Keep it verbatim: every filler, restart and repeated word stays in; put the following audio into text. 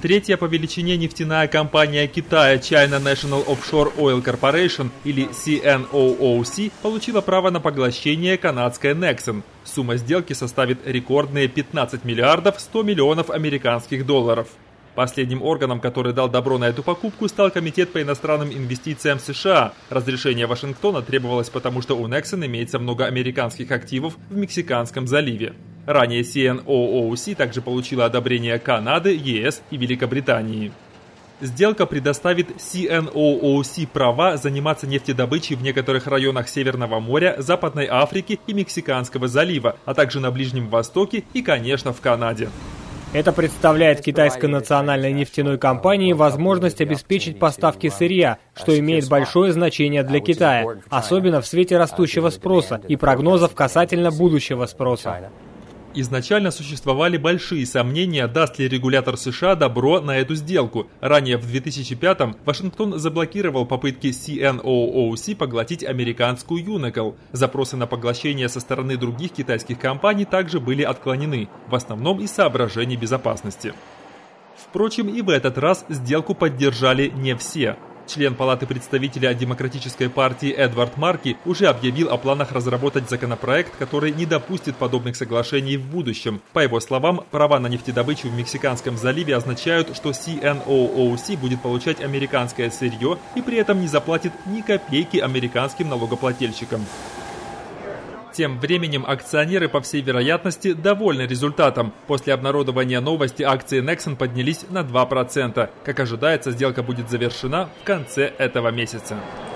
Третья по величине нефтяная компания Китая China National Offshore Oil Corporation или си эн о о си получила право на поглощение канадской Nexen. Сумма сделки составит рекордные пятнадцать миллиардов сто миллионов американских долларов. Последним органом, который дал добро на эту покупку, стал Комитет по иностранным инвестициям США. Разрешение Вашингтона требовалось потому, что у Nexen имеется много американских активов в Мексиканском заливе. Ранее си эн о о си также получила одобрение Канады, е эс и Великобритании. Сделка предоставит си эн о о си права заниматься нефтедобычей в некоторых районах Северного моря, Западной Африки и Мексиканского залива, а также на Ближнем Востоке и, конечно, в Канаде. Это представляет китайской национальной нефтяной компании возможность обеспечить поставки сырья, что имеет большое значение для Китая, особенно в свете растущего спроса и прогнозов касательно будущего спроса. Изначально существовали большие сомнения, даст ли регулятор США добро на эту сделку. Ранее в две тысячи пятом Вашингтон заблокировал попытки си эн о о си поглотить американскую Unocal. Запросы на поглощение со стороны других китайских компаний также были отклонены, в основном из соображений безопасности. Впрочем, и в этот раз сделку поддержали не все. Член Палаты представителей от Демократической партии Эдвард Марки уже объявил о планах разработать законопроект, который не допустит подобных соглашений в будущем. По его словам, права на нефтедобычу в Мексиканском заливе означают, что си эн о о си будет получать американское сырье и при этом не заплатит ни копейки американским налогоплательщикам. Тем временем акционеры, по всей вероятности, довольны результатом. После обнародования новости акции Nexen поднялись на два процента. Как ожидается, сделка будет завершена в конце этого месяца.